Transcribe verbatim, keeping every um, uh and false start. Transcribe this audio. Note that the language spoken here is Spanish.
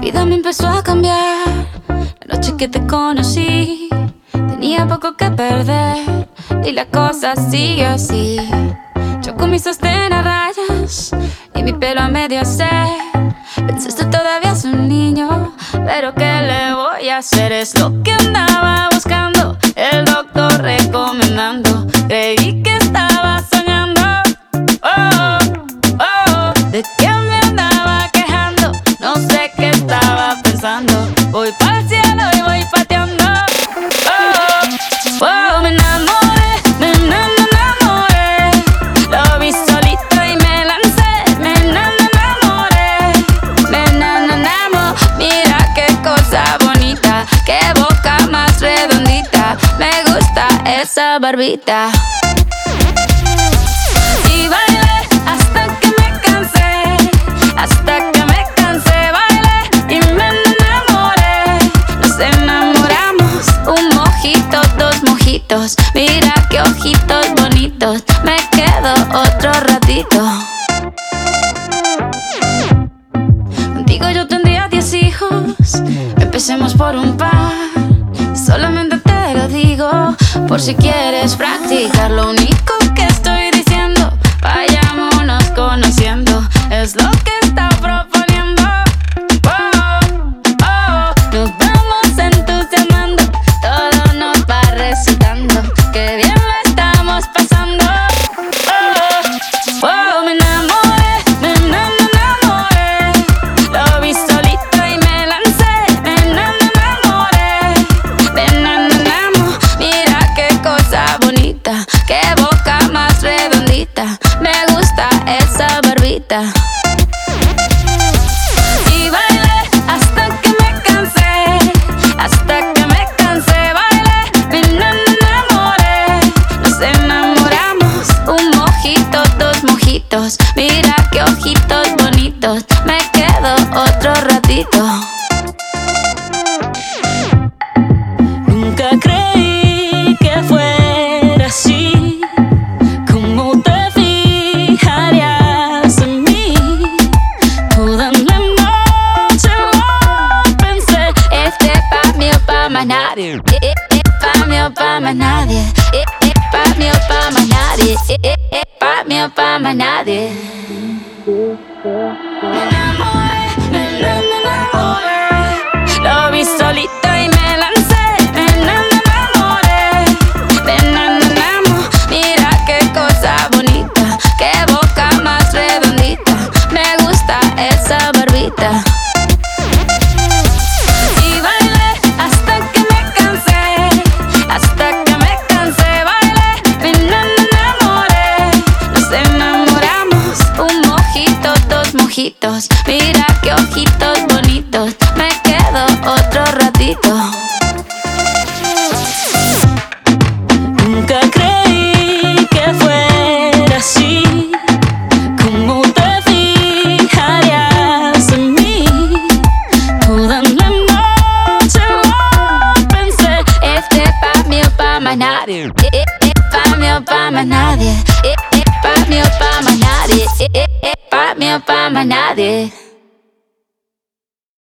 vida me empezó a cambiar. La noche que te conocí, tenía poco que perder y la cosa sigue así. Yo con mi sostén a rayas y mi pelo a medio hacer. Pensaste todavía es un niño, pero ¿qué le voy a hacer? Es lo que andaba buscando, el doctor recomendando. Creí que estaba soñando, oh, oh, de que me andaba quejando. No sé qué estaba pensando. Voy pa'l cielo y voy pateando, oh, oh, me enamoré, me enamoré. Lo vi solito y me lancé, me enamoré, me enamoré. Mira qué cosa bonita, qué boca más redondita. Me gusta esa barbita. Y bailé hasta que me cansé, hasta que me cansé. Bailé y me enamoré. Nos enamoramos, un mojito, dos mojitos. Mira qué ojitos bonitos. Me quedo otro ratito. Contigo yo tendría diez hijos. Empecemos por un par. Solamente te lo digo por si quieres practicar. Lo único que estoy diciendo, vayámonos conociendo. Es lo que está proponiendo. Oh, oh, nos vamos entusiasmando. Todo nos va resultando. Qué bien lo estamos pasando. Oh, oh, me enamoré, me enamoré. Lo vi solito y me lancé. Me enamoré, me enamoré. Mira qué cosa bonita, qué boca más redondita. Me gusta esa barbita. Y bailé hasta que me cansé, hasta que me cansé. Bailé, me enamoré. Nos enamoramos, un mojito, dos mojitos. Mira qué ojitos bonitos. Me quedo otro ratito. Nunca creí que fuera así, cómo te fijarías en mí. Toda la noche lo pensé. Este pa' mí o pa' más nadie. Eh, eh, eh, pa' mí o pa' más nadie. Eh, eh, pa' mí o pa' más nadie. Eh, eh, eh, pa' mí o pa' más nadie. Me enamoré, me enamoré. Lo vi solito y me lancé. Me enamoré, me enamoré. Mira qué cosa bonita, qué boca más redondita. Me gusta esa barbita. Y bailé hasta que me cansé, hasta que me cansé. Bailé, me enamoré. Nos enamoramos, un mojito, dos mojitos. Mira qué ojitos bonitos. Me quedo otro ratito. Nunca creí que fuera así, cómo te fijarías en mí. Toda la noche lo pensé. Este pa' mí o pa' más nadie. Eh, eh, eh, pa' mí o pa' más nadie. Eh, eh, pa' mí o pa' más nadie. Eh, eh, eh, pa' mí o pa' más nadie.